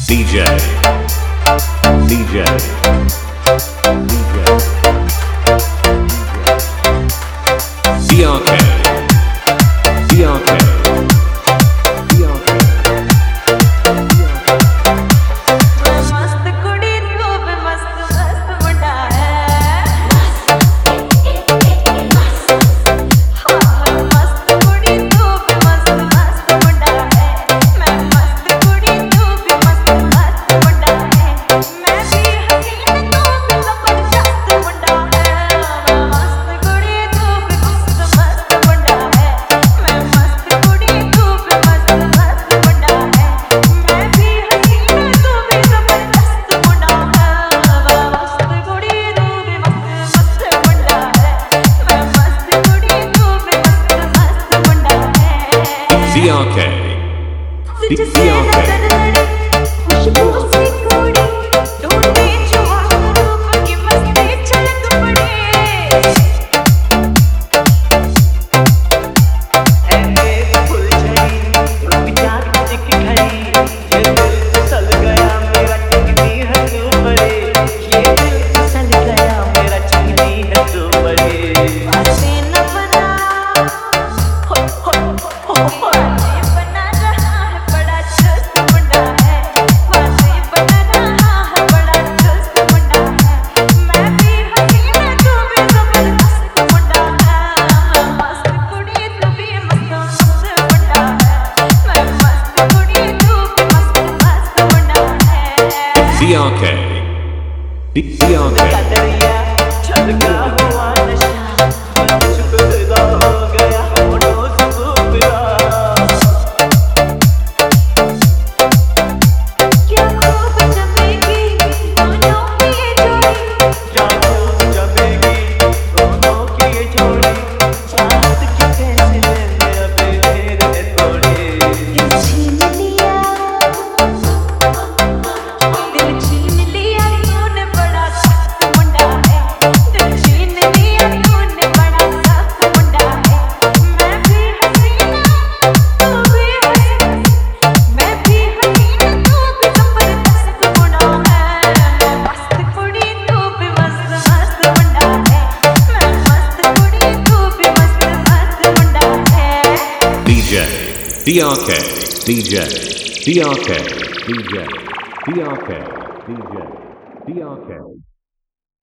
DJ, DJ, DJ, DRK, DRK, DRK. मस्त कुड़ी तू भी मस्त मस्त मुंडा है। मस्त कुड़ी तू भी मस्त मस्त मुंडा है। मैं मस्त कुड़ी तू भी मस्त मस्त मुंडा है। मैं भी हसीन तू भी जबरदस्त मुंडा है। मस्त कुड़ी तू भी मस्त मस्त मुंडा है। मैं मस्त कुड़ी तू भी मस्त मस्त मुंडा है। मैं भी हसीन तू भी जबरदस्त मुंडा है। मस्त कुड़ी तू भी मस्त मस्त मुंडा है। मैं मस्त कुड़ी तू भी मस्त मस्त मुंडा है। DRK, तुझसे नजर लड़ी खुशबू सी कुड़ी ढूंढे जो रूप की मस्ती छलक पड़े। बातें न बना बातें बना रहा है बड़ा चुस्त मुंडा है। बातें बना रहा है बड़ा चुस्त मुंडा है। मैं भी हसीन तू भी जबरदस्त मुंडा है। मस्त कुड़ी तू भी मस्त मस्त मुंडा है। मैं मस्त कुड़ी तू भी मस्त मस्त मुंडा है। DRK, DRK. चल गया हुआ नशा शुक्रिया हो गया होठों से बुरा। क्या खूब जमेगी दोनों की ये जोड़ी। क्या खूब जमेगी दोनों की ये जोड़ी। चाहत की कैसे लेंगे अब तेरे थोड़ी। दिल छीन लिया तूने बड़ा सख्त मुंडा है। दिल छीन लिया तूने बड़ा सख्त मुंडा है। मैं भी हसीना तू भी हसीन। मैं भी हसीना तू भी जबरदस्त मुंडा है। मैं मस्त कुड़ी तू भी मस्त मस्त मुंडा है। मैं मस्त कुड़ी तू भी मस्त मस्त मुंडा है। DJ, DRK, DJ, DRK, DJ, DRK, DJ, DRK.